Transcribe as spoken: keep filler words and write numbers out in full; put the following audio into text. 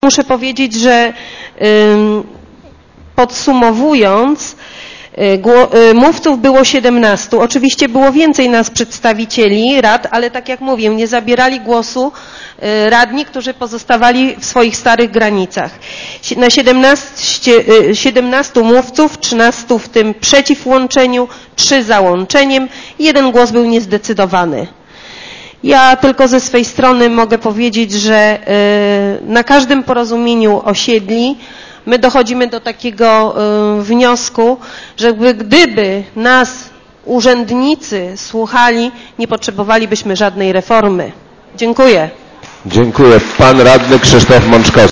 muszę powiedzieć, że podsumowując, mówców było siedemnastu. Oczywiście było więcej nas przedstawicieli rad, ale tak jak mówię, nie zabierali głosu radni, którzy pozostawali w swoich starych granicach. Na siedemnastu mówców, trzynastu w tym przeciw łączeniu, trzy za łączeniem, jeden głos był niezdecydowany. Ja tylko ze swej strony mogę powiedzieć, że na każdym porozumieniu osiedli my dochodzimy do takiego wniosku, że gdyby nas urzędnicy słuchali, nie potrzebowalibyśmy żadnej reformy. Dziękuję. Dziękuję. Pan radny Krzysztof Mączkowski.